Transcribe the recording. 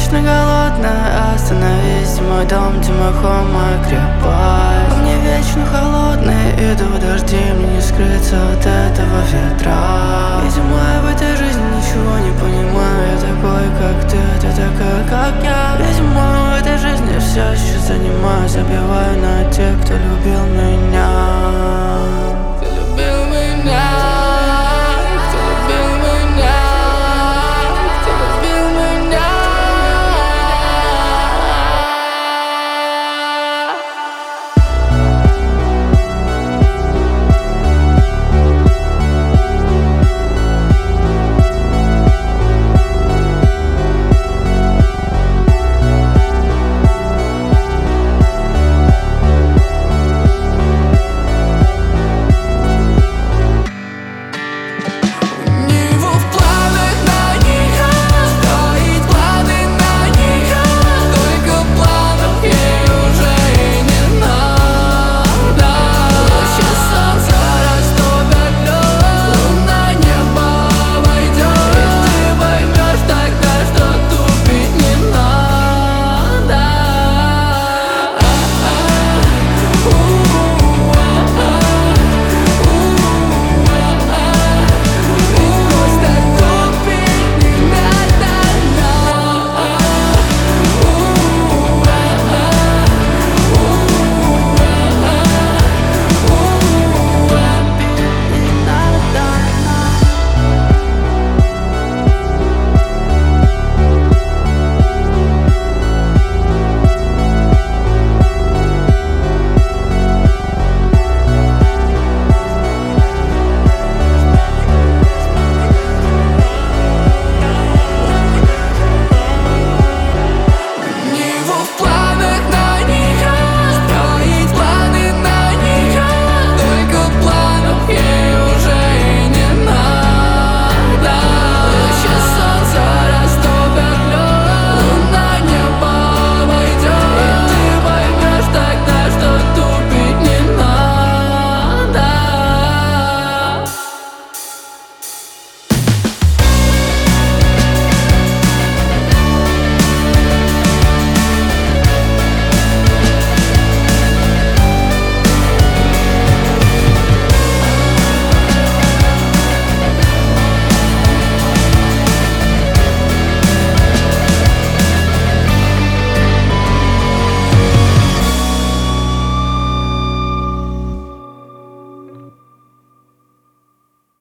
вечно голодная, остановись, мой дом, Тимохон, моя крепость. Мне вечно холодные, идут дожди, мне не скрыться от этого ветра. Видимо, я в этой жизни ничего не понимаю, я такой, как ты такая, как я. Видимо, в этой жизни все еще занимаюсь, забиваю на тех, кто любил меня.